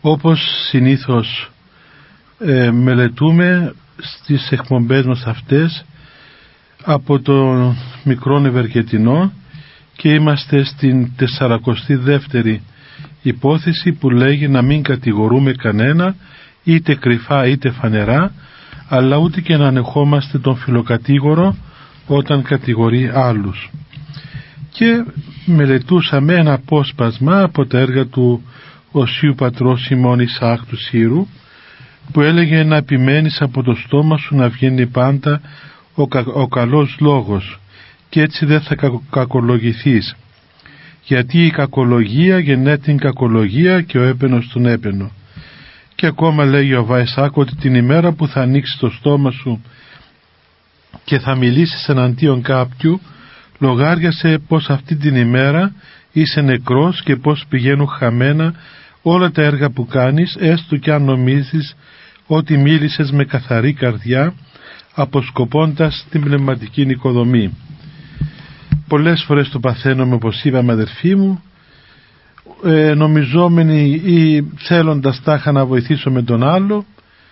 Όπως συνήθως μελετούμε στις εκπομπές μας αυτές από το μικρό Ευεργετινό και είμαστε στην 42η υπόθεση που λέγει να μην κατηγορούμε κανένα είτε κρυφά είτε φανερά, αλλά ούτε και να ανεχόμαστε τον φιλοκατήγορο όταν κατηγορεί άλλους. Και μελετούσαμε ένα απόσπασμα από τα έργα του Οσίου Πατρός Σιμών Ισαάκ του Σύρου, που έλεγε να επιμένεις από το στόμα σου να βγαίνει πάντα ο καλός λόγος και έτσι δεν θα κακολογηθείς, γιατί η κακολογία γεννάει την κακολογία και ο έπαινος τον έπαινο. Και ακόμα λέει ο Βαϊσάκ ότι την ημέρα που θα ανοίξει το στόμα σου και θα μιλήσεις εναντίον κάποιου, λογάριασε πως αυτή την ημέρα είσαι νεκρός και πως πηγαίνουν χαμένα όλα τα έργα που κάνεις, έστω κι αν νομίζεις ότι μίλησες με καθαρή καρδιά αποσκοπώντας την πνευματική νοικοδομή. Πολλές φορές το παθαίνουμε, όπως είπαμε αδερφοί μου, νομιζόμενοι ή θέλοντας τάχα να βοηθήσουμε τον άλλο,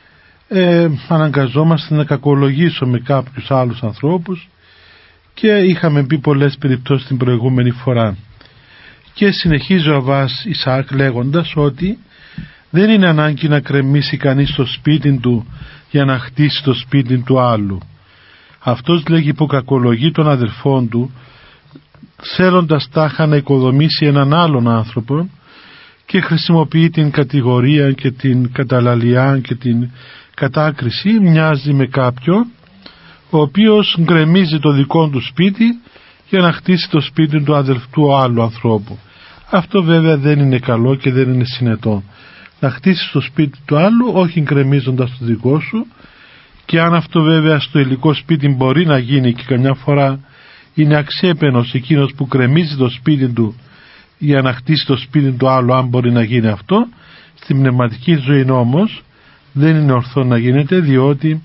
αναγκαζόμαστε να κακολογήσουμε κάποιους άλλους ανθρώπους, και είχαμε πει πολλές περιπτώσεις την προηγούμενη φορά. Και συνεχίζει ο Αββάς Ισαάκ λέγοντας ότι δεν είναι ανάγκη να κρεμίσει κανείς το σπίτι του για να χτίσει το σπίτι του άλλου. Αυτός, λέγει, που κακολογεί τον αδελφόν του θέλοντας τάχα να οικοδομήσει έναν άλλον άνθρωπο και χρησιμοποιεί την κατηγορία και την καταλαλιά και την κατάκριση, μοιάζει με κάποιον ο οποίος γκρεμίζει το δικό του σπίτι για να χτίσει το σπίτι του αδελφού άλλου ανθρώπου. Αυτό βέβαια δεν είναι καλό και δεν είναι συνετό. Να χτίσεις το σπίτι του άλλου, όχι γκρεμίζοντας το δικό σου, και αν αυτό βέβαια στο υλικό σπίτι μπορεί να γίνει και καμιά φορά είναι αξέπαινος εκείνος που γκρεμίζει το σπίτι του για να χτίσει το σπίτι του άλλου, αν μπορεί να γίνει αυτό, στην πνευματική ζωή όμως δεν είναι ορθό να γίνεται, διότι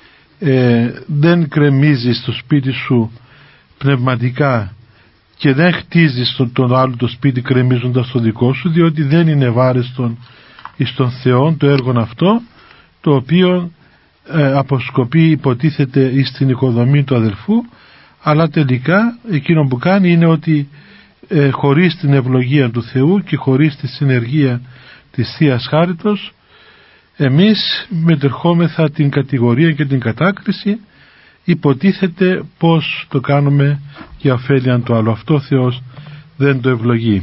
δεν γκρεμίζεις το σπίτι σου πνευματικά και δεν χτίζεις τον άλλο το σπίτι γκρεμίζοντας το δικό σου, διότι δεν είναι ευάρεστον εις τον Θεό το έργο αυτό, το οποίο αποσκοπεί, υποτίθεται, εις την οικοδομή του αδελφού, αλλά τελικά εκείνο που κάνει είναι ότι χωρίς την ευλογία του Θεού και χωρίς τη συνεργία της Θείας Χάριτος, εμείς μετερχόμεθα την κατηγορία και την κατάκριση, υποτίθεται πως το κάνουμε για ωφέλεια του άλλου. Αυτό ο Θεός δεν το ευλογεί.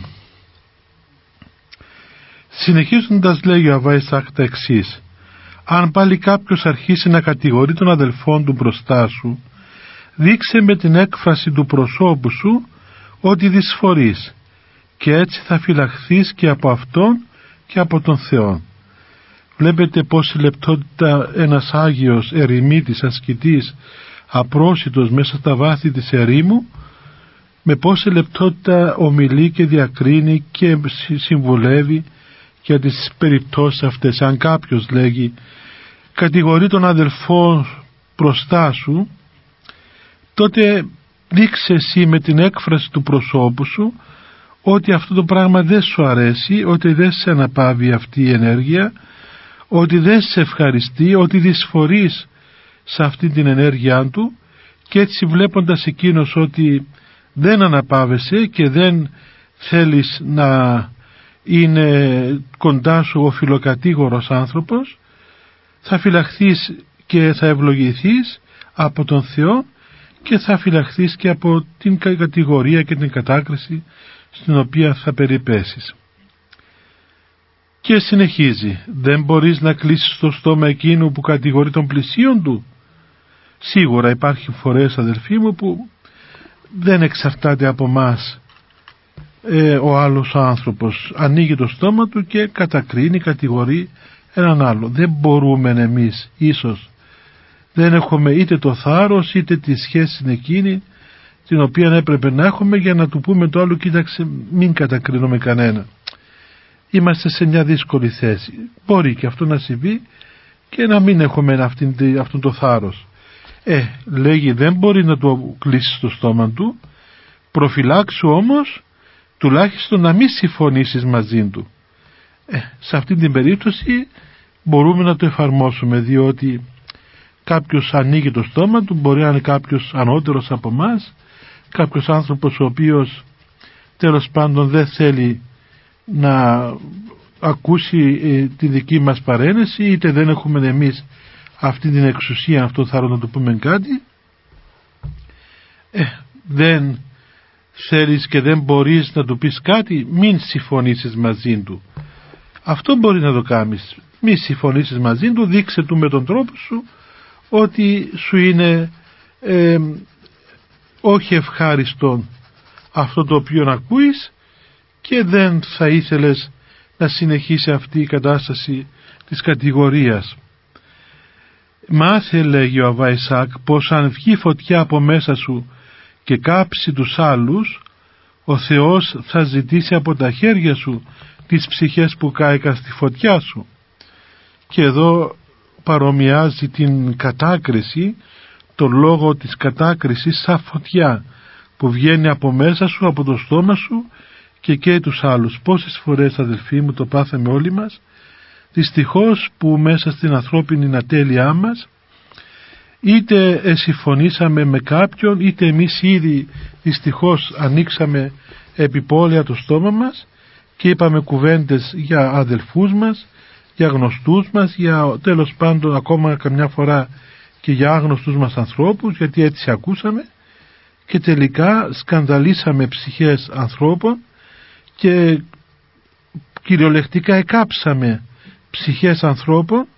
Συνεχίζοντας λέει ο Αββά Ισαάκ τα εξής: αν πάλι κάποιος αρχίσει να κατηγορεί τον αδελφόν του μπροστά σου, δείξε με την έκφραση του προσώπου σου ότι δυσφορείς, και έτσι θα φυλαχθείς και από Αυτόν και από τον Θεό. Βλέπετε πόση λεπτότητα ένας Άγιος ερημίτης, ασκητής, απρόσιτος μέσα στα βάθη της ερήμου, με πόση λεπτότητα ομιλεί και διακρίνει και συμβουλεύει για τις περιπτώσεις αυτές. Αν κάποιος, λέγει, κατηγορεί τον αδελφό μπροστά σου, τότε δείξε εσύ με την έκφραση του προσώπου σου ότι αυτό το πράγμα δεν σου αρέσει, ότι δεν σε αναπαύει αυτή η ενέργεια, ότι δεν σε ευχαριστεί, ότι δυσφορείς σε αυτή την ενέργειά του, και έτσι βλέποντας εκείνος ότι δεν αναπαύεσαι και δεν θέλεις να είναι κοντά σου ο φιλοκατήγορος άνθρωπος, θα φυλαχθείς και θα ευλογηθείς από τον Θεό και θα φυλαχθείς και από την κατηγορία και την κατάκριση στην οποία θα περιπέσεις. Και συνεχίζει: δεν μπορείς να κλείσεις το στόμα εκείνου που κατηγορεί τον πλησίον του. Σίγουρα υπάρχουν φορές, αδελφοί μου, που δεν εξαρτάται από μας ο άλλος άνθρωπος. Ανοίγει το στόμα του και κατακρίνει, κατηγορεί έναν άλλο. Δεν μπορούμε εμείς, ίσως δεν έχουμε είτε το θάρρος είτε τη σχέση εκείνη την οποία έπρεπε να έχουμε για να του πούμε το άλλο: κοίταξε, μην κατακρίνουμε κανένα. Είμαστε σε μια δύσκολη θέση. Μπορεί και αυτό να συμβεί και να μην έχουμε αυτόν το θάρρος. Λέγει, δεν μπορεί να του κλείσει το στόμα του, προφυλάξου όμως τουλάχιστον να μην συμφωνήσεις μαζί του. Σε αυτή την περίπτωση μπορούμε να το εφαρμόσουμε, διότι κάποιος ανοίγει το στόμα του, μπορεί να είναι κάποιος ανώτερος από μας, κάποιος άνθρωπος ο οποίος τέλος πάντων δεν θέλει να ακούσει τη δική μας παρένεση, είτε δεν έχουμε εμείς αυτή την εξουσία, αυτό θα να του πούμε κάτι, δεν θέλεις και δεν μπορείς να του πεις κάτι, μην συμφωνήσεις μαζί του. Αυτό μπορεί να το κάνεις, μην συμφωνήσεις μαζί του, δείξε του με τον τρόπο σου ότι σου είναι όχι ευχάριστο αυτό το οποίο ακούεις και δεν θα ήθελες να αυτή η κατάσταση της κατηγορίας. Μάθε, λέγει ο Αββά Ισαάκ, πως αν βγει φωτιά από μέσα σου και κάψει τους άλλους, ο Θεός θα ζητήσει από τα χέρια σου τις ψυχές που κάηκαν στη φωτιά σου. Και εδώ παρομοιάζει την κατάκριση, το λόγο της κατάκρισης σαν φωτιά που βγαίνει από μέσα σου, από το στόμα σου και καίει τους άλλους. Πόσες φορές, αδελφοί μου, το πάθαμε όλοι μας, δυστυχώς, που μέσα στην ανθρώπινη ατέλειά μας είτε συμφωνήσαμε με κάποιον, είτε εμείς ήδη δυστυχώς ανοίξαμε επιπόλαια το στόμα μας και είπαμε κουβέντες για αδελφούς μας, για γνωστούς μας, για τέλος πάντων ακόμα καμιά φορά και για άγνωστους μας ανθρώπους, γιατί έτσι ακούσαμε, και τελικά σκανδαλίσαμε ψυχές ανθρώπων και κυριολεκτικά εκάψαμε ψυχές ανθρώπων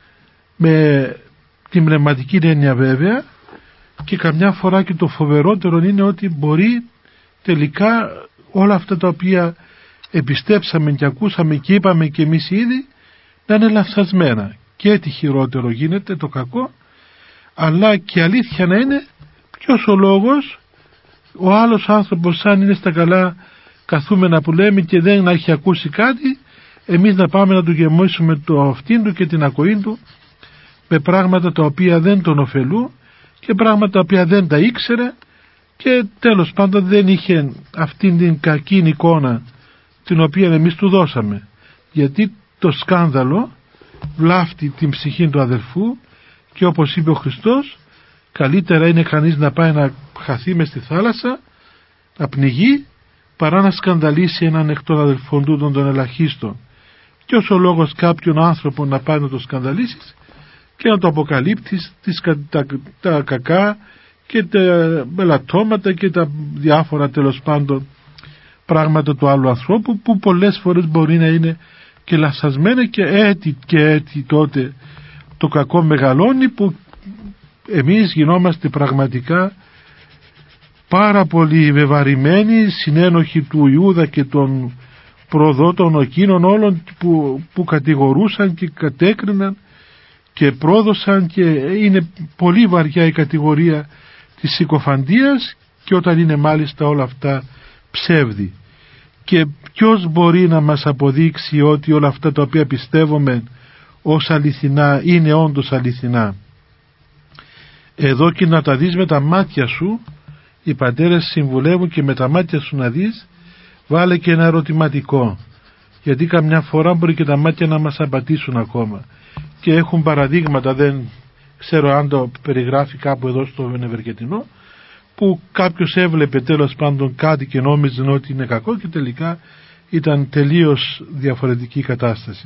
με την πνευματική έννοια βέβαια, και καμιά φορά και το φοβερότερο είναι ότι μπορεί τελικά όλα αυτά τα οποία επιστέψαμε και ακούσαμε και είπαμε και εμείς ήδη να είναι λανθασμένα, και τι χειρότερο γίνεται, το κακό, αλλά και αλήθεια να είναι ποιος ο λόγος ο άλλος άνθρωπος, σαν είναι στα καλά καθούμενα που λέμε και δεν έχει ακούσει κάτι, εμείς να πάμε να του γεμίσουμε το αυτήν του και την ακοή του με πράγματα τα οποία δεν τον ωφελούν και πράγματα τα οποία δεν τα ήξερε και τέλος πάντων δεν είχε αυτήν την κακή εικόνα την οποία εμείς του δώσαμε, γιατί το σκάνδαλο βλάφτει την ψυχή του αδελφού και όπως είπε ο Χριστός, καλύτερα είναι κανείς να πάει να χαθεί μες στη θάλασσα, να πνιγεί, παρά να σκανδαλίσει έναν εκ των αδελφών του τον ελαχίστων. Και ως ο λόγος κάποιον άνθρωπο να πάει να το σκανδαλίσεις και να το αποκαλύπτεις τα κακά και τα μελαττώματα και τα διάφορα τέλος πάντων πράγματα του άλλου ανθρώπου, που πολλές φορές μπορεί να είναι και λανθασμένα και έτσι τότε το κακό μεγαλώνει, που εμείς γινόμαστε πραγματικά πάρα πολύ βεβαρημένοι, συνένοχοι του Ιούδα και των προδότων εκείνων όλων που κατηγορούσαν και κατέκριναν και πρόδωσαν, και είναι πολύ βαριά η κατηγορία της συκοφαντίας, και όταν είναι μάλιστα όλα αυτά ψεύδι. Και ποιος μπορεί να μας αποδείξει ότι όλα αυτά τα οποία πιστεύουμε ως αληθινά είναι όντως αληθινά? Εδώ και να τα δεις με τα μάτια σου, οι πατέρες συμβουλεύουν, και με τα μάτια σου να δεις, βάλε και ένα ερωτηματικό, γιατί καμιά φορά μπορεί και τα μάτια να μας απατήσουν ακόμα, και έχουν παραδείγματα, δεν ξέρω αν το περιγράφει κάπου εδώ στο Ευεργετινό, που κάποιος έβλεπε τέλος πάντων κάτι και νόμιζε ότι είναι κακό και τελικά ήταν τελείως διαφορετική κατάσταση.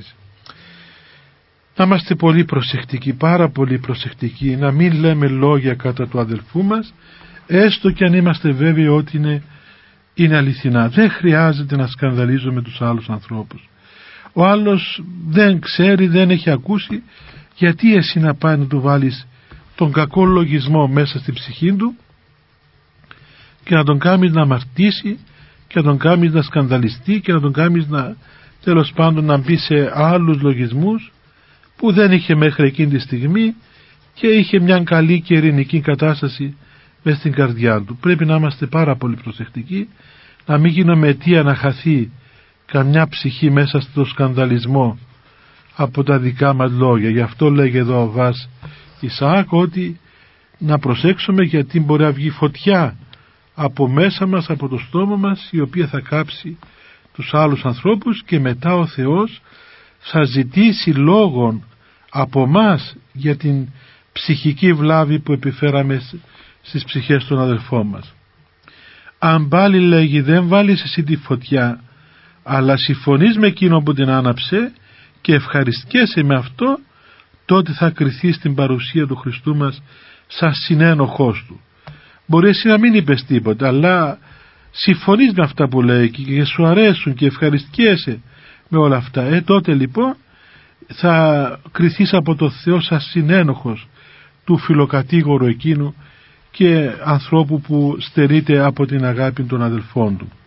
Να είμαστε πολύ προσεκτικοί, πάρα πολύ προσεκτικοί, να μην λέμε λόγια κατά του αδελφού μας, έστω και αν είμαστε βέβαιοι ότι είναι αληθινά. Δεν χρειάζεται να σκανδαλίζουμε τους άλλους ανθρώπους. Ο άλλος δεν ξέρει, δεν έχει ακούσει, γιατί εσύ να πάει να του βάλεις τον κακό λογισμό μέσα στη ψυχή του και να τον κάνεις να αμαρτήσει και να τον κάνεις να σκανδαλιστεί και να τον κάνεις να τέλος πάντων να μπει σε άλλους λογισμούς που δεν είχε μέχρι εκείνη τη στιγμή και είχε μια καλή και ειρηνική κατάσταση μες στην καρδιά του. Πρέπει να είμαστε πάρα πολύ προσεκτικοί, να μην γίνουμε αιτία να χαθεί καμιά ψυχή μέσα στο σκανδαλισμό από τα δικά μας λόγια. Γι' αυτό λέγει εδώ ο Αββάς Ισαάκ ότι να προσέξουμε, γιατί μπορεί να βγει φωτιά από μέσα μας, από το στόμα μας, η οποία θα κάψει τους άλλους ανθρώπους και μετά ο Θεός θα ζητήσει λόγον από μας για την ψυχική βλάβη που επιφέραμε στις ψυχές των αδελφών μας. Αν πάλι λέγει δεν βάλεις εσύ τη φωτιά, αλλά συμφωνείς με εκείνο που την άναψε και ευχαριστιέσαι με αυτό, τότε θα κριθείς στην παρουσία του Χριστού μας σαν συνένοχός του. Μπορεί εσύ να μην είπες τίποτα, αλλά συμφωνείς με αυτά που λέει και σου αρέσουν και ευχαριστιέσαι με όλα αυτά, τότε λοιπόν θα κριθείς από το Θεό σαν συνένοχος του φιλοκατήγορου εκείνου και ανθρώπου που στερείται από την αγάπη των αδελφών του.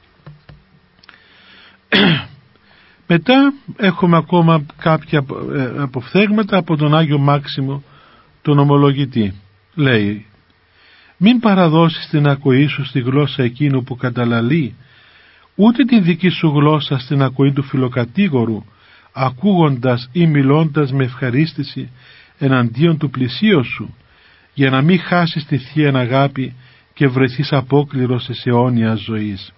Μετά έχουμε ακόμα κάποια αποφθέγματα από τον Άγιο Μάξιμο τον ομολογητή. Λέει: μην παραδώσεις την ακοή σου στη γλώσσα εκείνου που καταλαλεί, ούτε την δική σου γλώσσα στην ακοή του φιλοκατήγορου, ακούγοντας ή μιλώντας με ευχαρίστηση εναντίον του πλησίου σου, για να μην χάσεις τη Θεία αγάπη και βρεθείς απόκληρος της αιώνιας ζωής.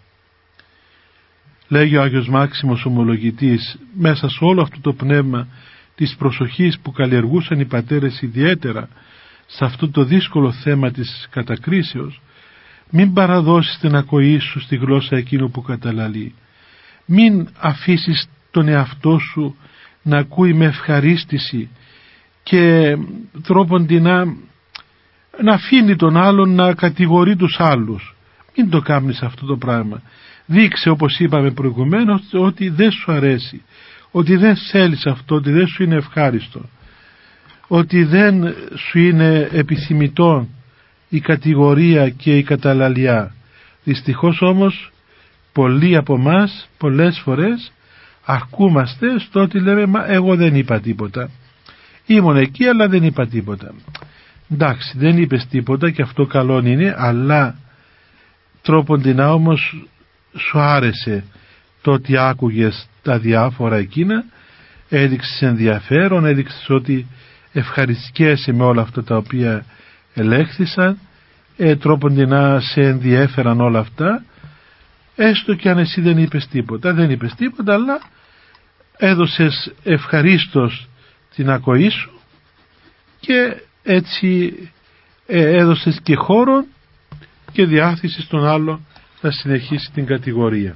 Λέγει ο Άγιος Μάξιμος ομολογητής, μέσα σε όλο αυτό το πνεύμα της προσοχής που καλλιεργούσαν οι πατέρες ιδιαίτερα σε αυτό το δύσκολο θέμα της κατακρίσεως, μην παραδώσεις την ακοή σου στη γλώσσα εκείνου που καταλαλεί. Μην αφήσεις τον εαυτό σου να ακούει με ευχαρίστηση και τρόποντινά να αφήνει τον άλλον να κατηγορεί τους άλλους. Μην το κάνεις αυτό το πράγμα. Δείξε, όπως είπαμε προηγουμένως, ότι δεν σου αρέσει, ότι δεν θέλεις αυτό, ότι δεν σου είναι ευχάριστο, ότι δεν σου είναι επιθυμητό η κατηγορία και η καταλαλιά. Δυστυχώς όμως πολλοί από μας πολλές φορές αρκούμαστε στο ότι λέμε «μα εγώ δεν είπα τίποτα, ήμουν εκεί αλλά δεν είπα τίποτα». Εντάξει, δεν είπες τίποτα και αυτό καλό είναι, αλλά τρόποντινά όμως σου άρεσε το ότι άκουγες τα διάφορα εκείνα, έδειξες ενδιαφέρον, έδειξες ότι ευχαριστιέσαι με όλα αυτά τα οποία ελέγχθησαν, τρόποντινά σε ενδιέφεραν όλα αυτά, έστω και αν εσύ δεν είπες τίποτα, αλλά έδωσες ευχαρίστως την ακοή σου και έτσι έδωσες και χώρο και διάθεση στον άλλο να συνεχίσει την κατηγορία.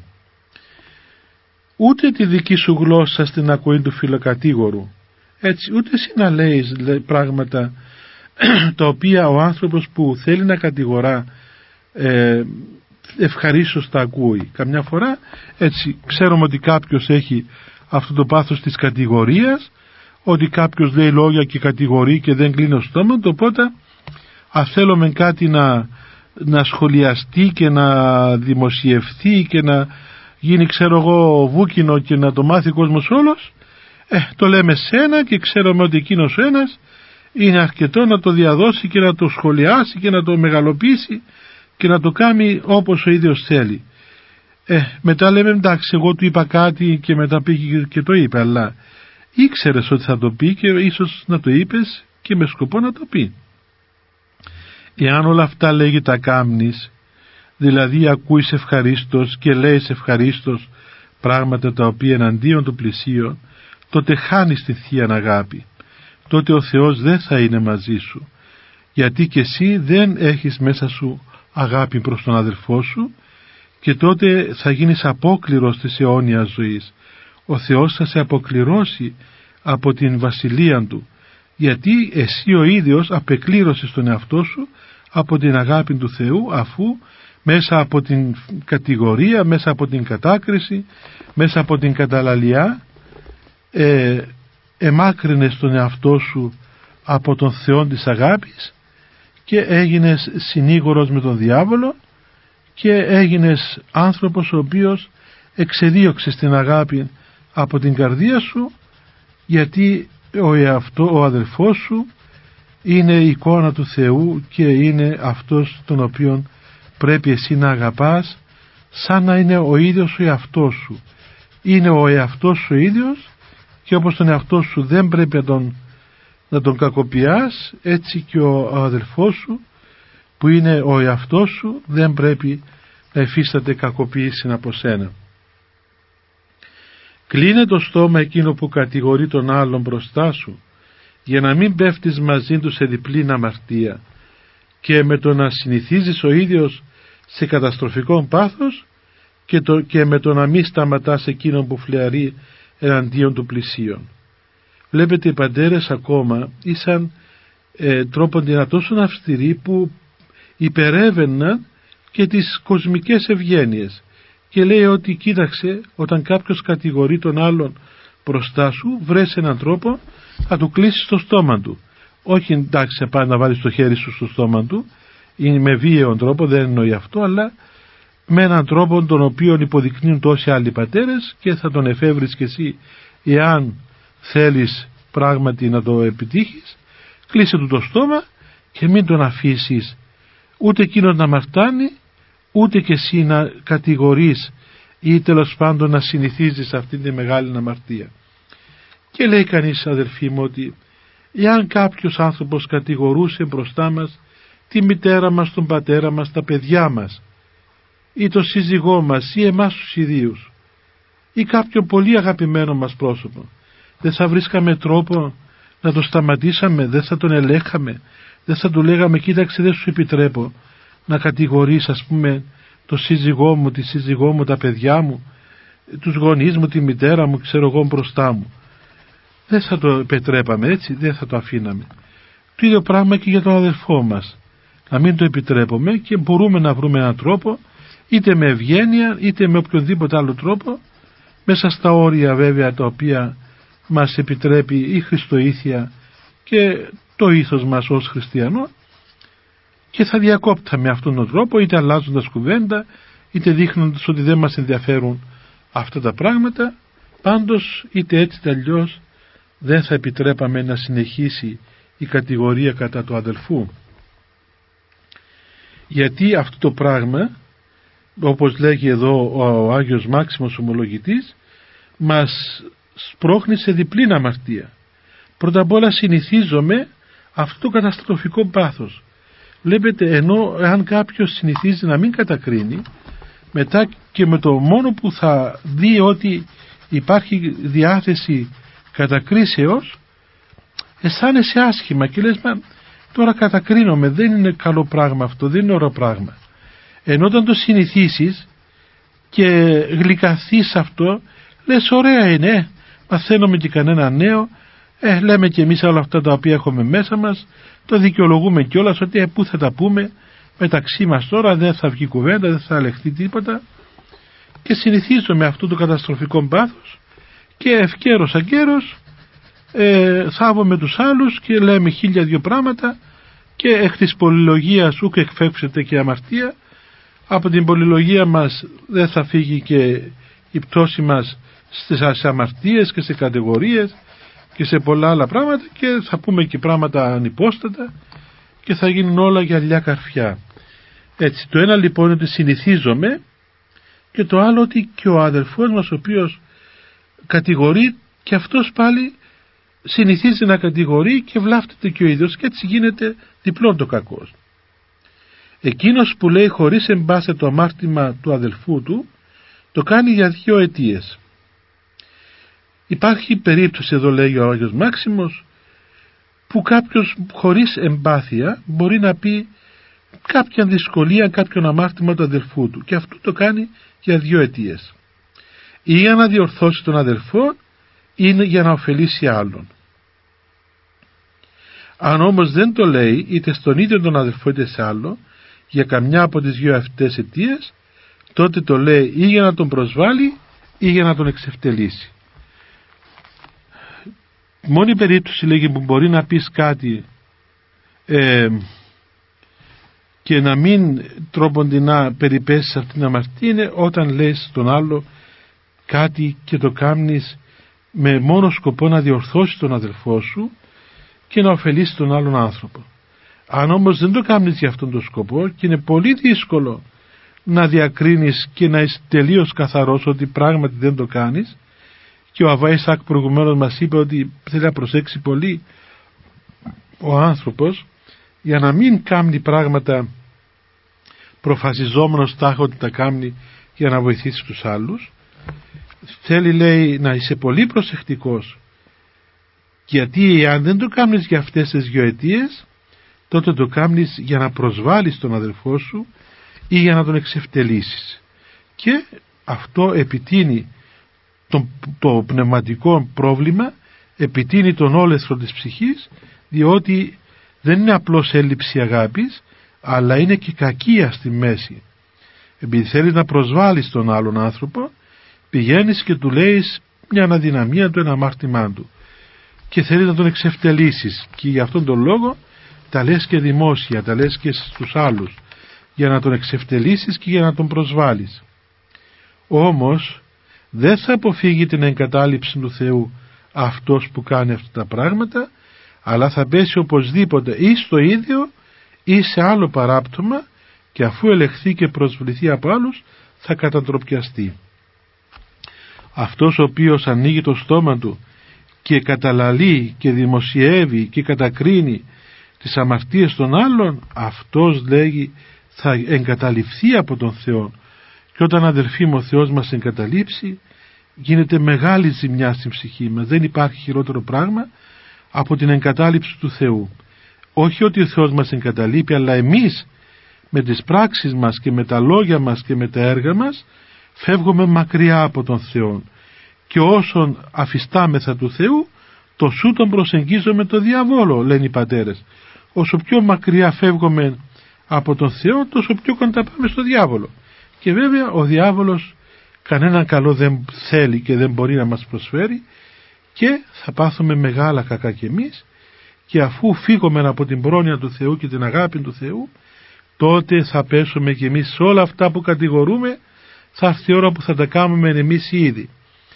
Ούτε τη δική σου γλώσσα στην ακοή του φιλοκατήγορου, έτσι, ούτε εσύ να λέεις πράγματα τα οποία ο άνθρωπος που θέλει να κατηγορά ευχαρίστως τα ακούει. Καμιά φορά έτσι ξέρουμε ότι κάποιος έχει αυτό το πάθος της κατηγορίας, ότι κάποιος λέει λόγια και κατηγορεί και δεν κλείνει το στόμα του, οπότε αν θέλουμε κάτι να σχολιαστεί και να δημοσιευθεί και να γίνει βούκινο και να το μάθει ο κόσμος όλος, το λέμε σε ένα και ξέρουμε ότι εκείνος ο ένας είναι αρκετό να το διαδώσει και να το σχολιάσει και να το μεγαλοποιήσει και να το κάνει όπως ο ίδιος θέλει. Μετά λέμε εντάξει, εγώ του είπα κάτι και μετά πήγε και το είπε, αλλά ήξερες ότι θα το πει και ίσως να το είπες και με σκοπό να το πει. Εάν όλα αυτά λέγει τα κάμνεις, δηλαδή ακούεις ευχαρίστως και λέεις ευχαρίστως πράγματα τα οποία εναντίον του πλησίον, τότε χάνεις τη Θεία αγάπη. Τότε ο Θεός δεν θα είναι μαζί σου, γιατί και εσύ δεν έχεις μέσα σου αγάπη προς τον αδελφό σου, και τότε θα γίνεις απόκληρος της αιώνιας ζωής. Ο Θεός θα σε αποκληρώσει από την βασιλεία Του, γιατί εσύ ο ίδιος απεκλήρωσες τον εαυτό σου από την αγάπη του Θεού, αφού μέσα από την κατηγορία, μέσα από την κατάκριση, μέσα από την καταλαλιά εμάκρυνες τον εαυτό σου από τον Θεό της αγάπης και έγινες συνήγορος με τον διάβολο και έγινες άνθρωπος ο οποίος εξεδίωξες την αγάπη από την καρδία σου, γιατί ο αδελφός σου είναι η εικόνα του Θεού και είναι αυτός τον οποίον πρέπει εσύ να αγαπάς σαν να είναι ο ίδιος ο εαυτός σου. Είναι ο εαυτός σου ίδιος και όπως τον εαυτό σου δεν πρέπει να τον κακοποιάς, έτσι και ο αδελφός σου που είναι ο εαυτός σου δεν πρέπει να υφίσταται κακοποίηση από σένα. Κλείνε το στόμα εκείνο που κατηγορεί τον άλλον μπροστά σου, για να μην πέφτεις μαζί του σε διπλή αμαρτία, και με το να συνηθίζεις ο ίδιος σε καταστροφικό πάθος και με το να μην σταματάς εκείνον που φλιαρεί εναντίον του πλησίον. Βλέπετε, οι πατέρες ακόμα ήσαν τρόπον τόσο αυστηροί που υπερέβαιναν και τις κοσμικές ευγένειες, και λέει ότι κοίταξε, όταν κάποιος κατηγορεί τον άλλον μπροστά σου, βρες έναν τρόπο να του κλείσεις το στόμα του. Όχι εντάξει πάει να βάλεις το χέρι σου στο στόμα του, είναι με βίαιο τρόπο, δεν εννοεί αυτό, αλλά με έναν τρόπο τον οποίο υποδεικνύουν τόσοι άλλοι πατέρες, και θα τον εφεύρεις και εσύ εάν θέλεις πράγματι να το επιτύχεις. Κλείσε του το στόμα και μην τον αφήσεις ούτε εκείνος να αμαρτάνει, ούτε και εσύ να κατηγορείς ή τέλος πάντων να συνηθίζεις αυτή τη μεγάλη αμαρτία. Και λέει κανείς, αδελφοί μου, ότι εάν κάποιος άνθρωπος κατηγορούσε μπροστά μας τη μητέρα μας, τον πατέρα μας, τα παιδιά μας ή τον σύζυγό μας ή εμάς τους ιδίους ή κάποιο πολύ αγαπημένο μας πρόσωπο, δεν θα βρίσκαμε τρόπο να το σταματήσαμε, δεν θα τον ελέγχαμε, δεν θα του λέγαμε κοίταξε, δεν σου επιτρέπω να κατηγορείς, ας πούμε, το σύζυγό μου, τη σύζυγό μου, τα παιδιά μου, τους γονείς μου, τη μητέρα μου, ξέρω εγώ, μπροστά μου. Δεν θα το επιτρέπαμε, έτσι, δεν θα το αφήναμε. Το ίδιο πράγμα και για τον αδελφό μας, να μην το επιτρέπουμε, και μπορούμε να βρούμε έναν τρόπο, είτε με ευγένεια είτε με οποιονδήποτε άλλο τρόπο, μέσα στα όρια βέβαια τα οποία μας επιτρέπει η Χριστοήθεια και το ήθος μας ως χριστιανό, και θα διακόπταμε αυτόν τον τρόπο, είτε αλλάζοντας κουβέντα είτε δείχνοντας ότι δεν μας ενδιαφέρουν αυτά τα πράγματα. Πάντως είτε έτσι είτε αλλιώς δεν θα επιτρέπαμε να συνεχίσει η κατηγορία κατά του αδελφού, γιατί αυτό το πράγμα, όπως λέγει εδώ ο Άγιος Μάξιμος Ομολογητής, μας σπρώχνει σε διπλή αμαρτία. Πρώτα απ' όλα συνηθίζομαι αυτό το καταστροφικό πάθος. Βλέπετε, ενώ αν κάποιος συνηθίζει να μην κατακρίνει, μετά και με το μόνο που θα δει ότι υπάρχει διάθεση κατακρίσεως, αισθάνεσαι άσχημα και λες, μα τώρα κατακρίνομαι, δεν είναι καλό πράγμα αυτό, δεν είναι ωραίο πράγμα. Ενώ όταν το συνηθίσεις και γλυκαθείς αυτό, λες ωραία είναι, μαθαίνουμε και κανένα νέο, λέμε και εμείς όλα αυτά τα οποία έχουμε μέσα μας, το δικαιολογούμε κιόλας ότι πού θα τα πούμε μεταξύ μας τώρα, δεν θα βγει κουβέντα, δεν θα ελεγχθεί τίποτα, και συνηθίζουμε αυτό το καταστροφικό πάθος και ευκαιρός αγκαίρος θάβουμε τους άλλους και λέμε 1002 πράγματα, και εκ της πολυλογίας ούκ εκφεύξεται και αμαρτία. Από την πολυλογία μας δεν θα φύγει και η πτώση μας στις αμαρτίες και σε κατηγορίες και σε πολλά άλλα πράγματα, και θα πούμε και πράγματα ανυπόστατα και θα γίνουν όλα γυαλιά καρφιά. Έτσι, το ένα λοιπόν είναι ότι συνηθίζομαι, και το άλλο ότι και ο αδελφός μας ο οποίος κατηγορεί, και αυτός πάλι συνηθίζει να κατηγορεί και βλάφτεται και ο ίδιος, και έτσι γίνεται διπλόν το κακός. Εκείνος που λέει χωρίς εμπάσε το αμάρτημα του αδελφού του, το κάνει για 2 αιτίες. Υπάρχει περίπτωση, εδώ λέει ο Άγιος Μάξιμος, που κάποιος χωρίς εμπάθεια μπορεί να πει κάποια δυσκολία, κάποιον αμάρτημα του αδελφού του, και αυτό το κάνει για 2 αιτίες. Ή για να διορθώσει τον αδελφό, ή για να ωφελήσει άλλον. Αν όμως δεν το λέει είτε στον ίδιο τον αδελφό είτε σε άλλο, για καμιά από τις 2 αυτές αιτίες, τότε το λέει ή για να τον προσβάλλει ή για να τον εξευτελίσει. Μόνη περίπτωση, λέγει, που μπορεί να πεις κάτι και να μην τρόποντινά περιπέσεις αυτήν την αμαρτία, είναι όταν λες στον άλλο κάτι και το κάνεις με μόνο σκοπό να διορθώσεις τον αδελφό σου και να ωφελήσει τον άλλον άνθρωπο. Αν όμως δεν το κάνεις για αυτόν τον σκοπό, και είναι πολύ δύσκολο να διακρίνεις και να είσαι τελείως καθαρός ότι πράγματι δεν το κάνεις, και ο Αβάησακ προηγουμένως μας είπε ότι θέλει να προσέξει πολύ ο άνθρωπος για να μην κάνει πράγματα προφασιζόμενος τάχα ότι τα κάνει για να βοηθήσει τους άλλους. θέλει, λέει, να είσαι πολύ προσεκτικός, γιατί αν δεν το κάνεις για αυτές τις 2 αιτίες, τότε το κάνεις για να προσβάλλεις τον αδελφό σου ή για να τον εξευτελίσεις, και αυτό επιτείνει το πνευματικό πρόβλημα, επιτείνει τον όλεθρο της ψυχής, διότι δεν είναι απλώς έλλειψη αγάπης, αλλά είναι και κακία στη μέση. Επειδή θέλεις να προσβάλλεις τον άλλον άνθρωπο, πηγαίνεις και του λέεις μια αδυναμία του, ένα αμάρτημά του, και θέλεις να τον εξευτελίσεις, και για αυτόν τον λόγο τα λες και δημόσια, τα λες και στους άλλους, για να τον εξευτελίσεις και για να τον προσβάλλεις. Όμως δεν θα αποφύγει την εγκατάλειψη του Θεού αυτός που κάνει αυτά τα πράγματα, αλλά θα πέσει οπωσδήποτε ή στο ίδιο ή σε άλλο παράπτωμα, και αφού ελεχθεί και προσβληθεί από άλλους θα καταντροπιαστεί. Αυτός ο οποίος ανοίγει το στόμα του και καταλαλεί και δημοσιεύει και κατακρίνει τις αμαρτίες των άλλων, αυτός, λέγει, θα εγκαταλειφθεί από τον Θεό, και όταν, αδελφοί μου, ο Θεός μας εγκαταλείψει, γίνεται μεγάλη ζημιά στην ψυχή μας. Δεν υπάρχει χειρότερο πράγμα από την εγκατάλειψη του Θεού. Όχι ότι ο Θεός μας εγκαταλείπει, αλλά εμείς με τις πράξεις μας και με τα λόγια μας και με τα έργα μας φεύγουμε μακριά από τον Θεό, και όσον αφιστάμεθα του Θεού, τόσο τον προσεγγίζουμε το διαβόλο, λένε οι πατέρες. Όσο πιο μακριά φεύγουμε από τον Θεό, τόσο πιο κοντά πάμε στο διάβολο. Και βέβαια ο διάβολος κανένα καλό δεν θέλει και δεν μπορεί να μας προσφέρει, και θα πάθουμε μεγάλα κακά κι εμείς, και αφού φύγουμε από την πρόνοια του Θεού και την αγάπη του Θεού, τότε θα πέσουμε κι εμείς σε όλα αυτά που κατηγορούμε. Θα έρθει η ώρα που θα τα κάνουμε εμείς ήδη,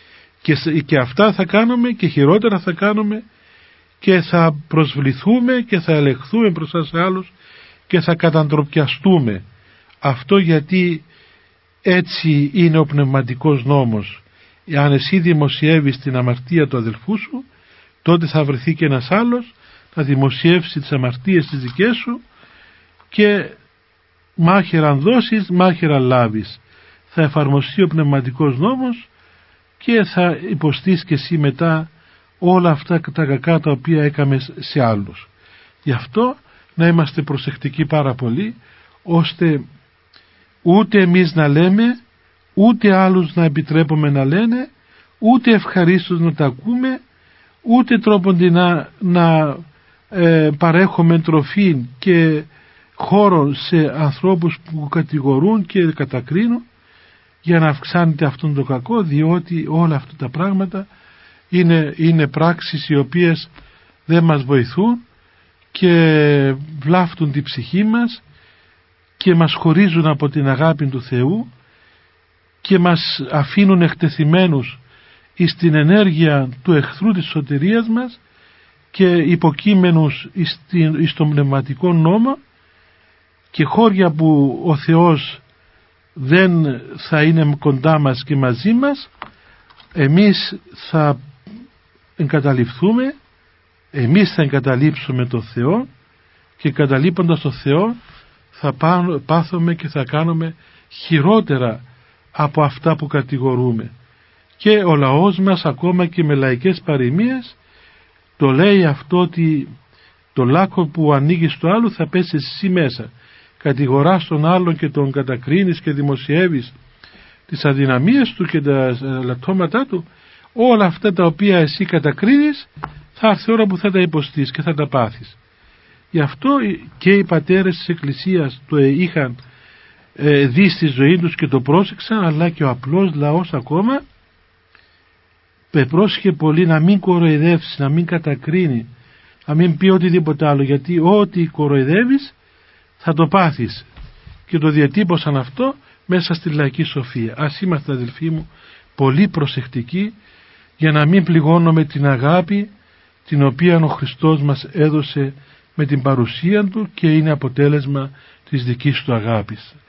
και αυτά θα κάνουμε, και χειρότερα θα κάνουμε, και θα προσβληθούμε και θα ελεγχθούμε μπροστά σε άλλους και θα καταντροπιαστούμε. Αυτό γιατί έτσι είναι ο πνευματικός νόμος. Αν εσύ δημοσιεύεις την αμαρτία του αδελφού σου, τότε θα βρεθεί και ένας άλλος να δημοσιεύσει τις αμαρτίες τις δικές σου, και μάχαιραν δώσεις, μάχαιραν λάβεις. Θα εφαρμοστεί ο πνευματικός νόμος και θα υποστείς και εσύ μετά όλα αυτά τα κακά τα οποία έκαμε σε άλλους. Γι' αυτό να είμαστε προσεκτικοί πάρα πολύ, ώστε ούτε εμείς να λέμε, ούτε άλλους να επιτρέπουμε να λένε, ούτε ευχαρίστως να τα ακούμε, ούτε τρόπον να παρέχουμε τροφή και χώρο σε ανθρώπους που κατηγορούν και κατακρίνουν, για να αυξάνεται αυτόν το κακό, διότι όλα αυτά τα πράγματα είναι πράξεις οι οποίες δεν μας βοηθούν και βλάφτουν την ψυχή μας και μας χωρίζουν από την αγάπη του Θεού και μας αφήνουν εκτεθειμένους στην ενέργεια του εχθρού της σωτηρίας μας και υποκείμενους στον πνευματικό νόμο, και χώρια που ο Θεός δεν θα είναι κοντά μας και μαζί μας, εμείς θα εγκαταλειφθούμε, εμείς θα εγκαταλείψουμε τον Θεό, και εγκαταλείποντας τον Θεό θα πάθουμε και θα κάνουμε χειρότερα από αυτά που κατηγορούμε. Και ο λαός μας, ακόμα και με λαϊκές παροιμίες, το λέει αυτό, ότι το λάκκο που ανοίγει στο άλλο θα πέσει εσύ μέσα. Κατηγοράς τον άλλον και τον κατακρίνεις και δημοσιεύεις τις αδυναμίες του και τα λατώματά του. Όλα αυτά τα οποία εσύ κατακρίνεις, θα έρθει ώρα που θα τα υποστείς και θα τα πάθεις. Γι' αυτό και οι πατέρες της Εκκλησίας το είχαν δει στη ζωή τους και το πρόσεξαν, αλλά και ο απλός λαός ακόμα πρόσχε πολύ να μην κοροϊδεύσει, να μην κατακρίνει, να μην πει οτιδήποτε άλλο, γιατί ό,τι κοροϊδεύεις θα το πάθεις, και το διατύπωσαν αυτό μέσα στη λαϊκή σοφία. Ας είμαστε, αδελφοί μου, πολύ προσεκτικοί για να μην πληγώνουμε την αγάπη την οποία ο Χριστός μας έδωσε με την παρουσία του και είναι αποτέλεσμα της δικής του αγάπης.